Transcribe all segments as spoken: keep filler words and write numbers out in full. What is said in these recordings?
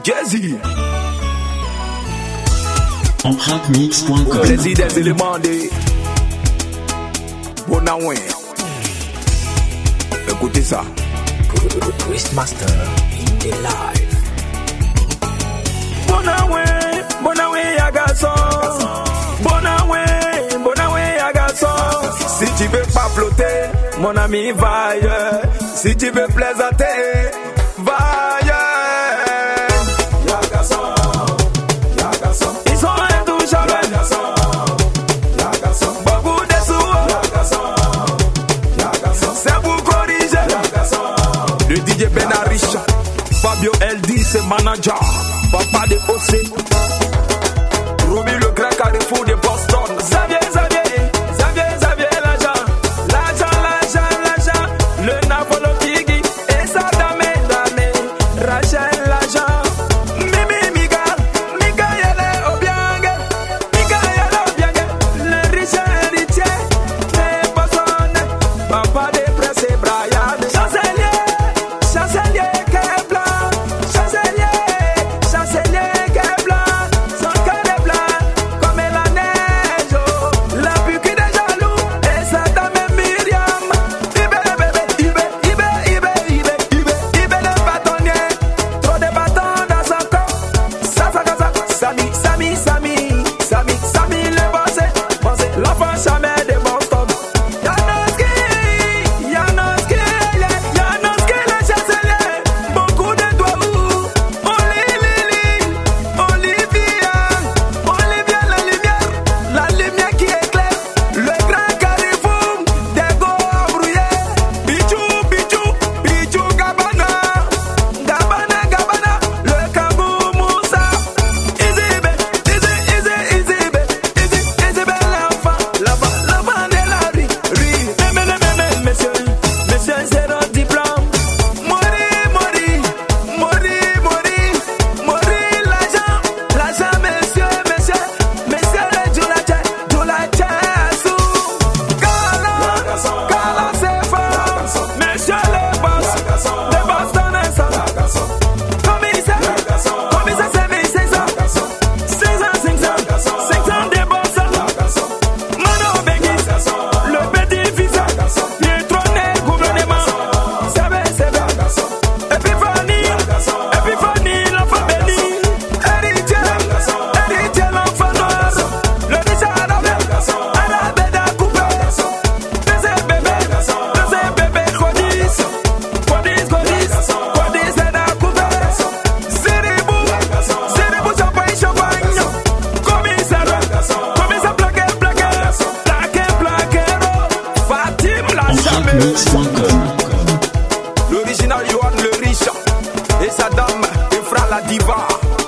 Jay-Z. Empreinte mix point com. Plaisir des éléments de Bonawen. Écoutez ça. Twistmaster in the live. Bonawen, Bonawen Yagason. Bonawen, Bonawen Yagason. Si tu veux pas flotter, mon ami, va ailleurs. Si tu veux plaisanter, va ailleurs. Yagason, Yagason. Ils sont intouchables. Yagason, Yagason. Beaucoup de sous. Yagason, Yagason. C'est pour corriger. Yagason. Le D J Benaricha, Fabio L D, c'est manager. Papa de O C, Romy le grand carrefour de Boston. Xavier, Xavier, Xavier, Xavier, l'agent, l'agent, l'agent, l'agent, le Napolo Kigi, et sa dame, dame, Rachel, l'agent, Mimi, Miguel, Miguel, Obiang, Miguel, Obiang, le riche héritier, les Boston, papa de presse et Brian, chancelier, chancelier, Kebla, chancelier. L'original Johan le riche et sa dame Efra la diva.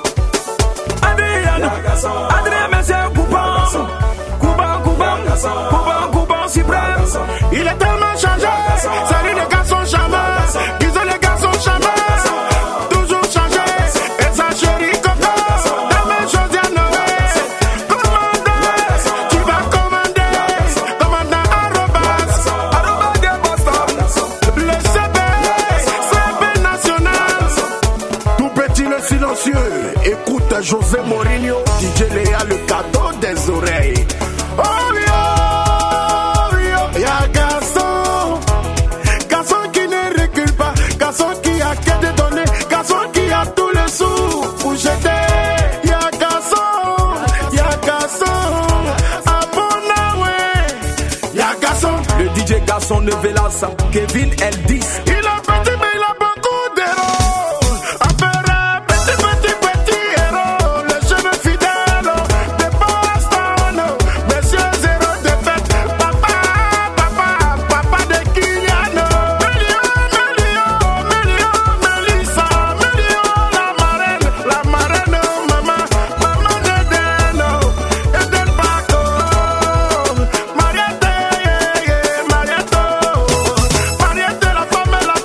Adrien, Adrien Monsieur Couban, Couban, Couban, Couban, Couban suprême. Il est tellement changé. Salut les garçons charmants, disons les garçons charmants, toujours changé. Et sa chérie Coco, la même chose à Noé. Commandant, tu vas commander, commandant Arobas, Arobas de Boston. le C B, C B national. Tout petit le silencieux, écoute José Mourinho, D J Léa le cadeau des oreilles. Oh yo, yo, y'a garçon, garçon qui ne recule pas, garçon qui a que de donner, garçon qui a tous les sous pour jeter. Y'a garçon, y'a garçon, à Bonawen, y'a garçon. Le D J Garçon de Velas, Kevin L dix. Il a petit mais il a beaucoup d'héros. Affaire petit petit petit héros, le chemin fidèle de Boston. Monsieur zéro défaite, papa papa papa de Kyliano. Million million million Melissa, million la marraine, la marraine maman, maman d'Edeno, Eden Paco, Mariette, Mariette, Mariette la femme la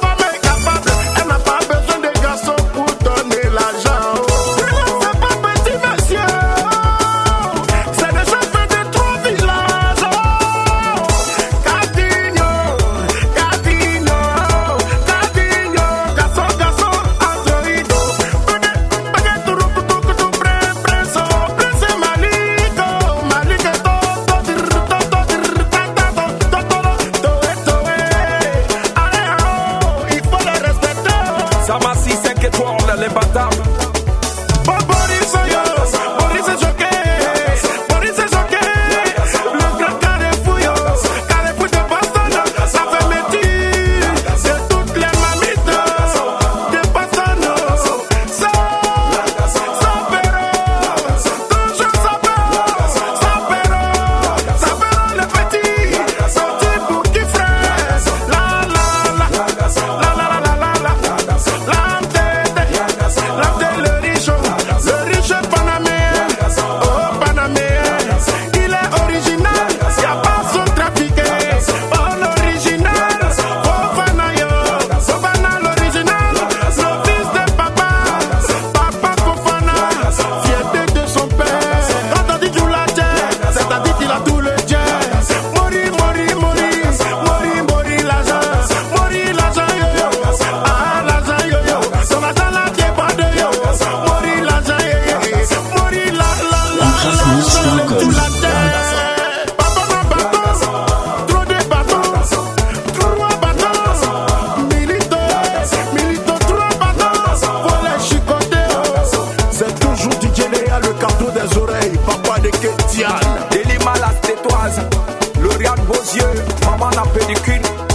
Batman à pédicule.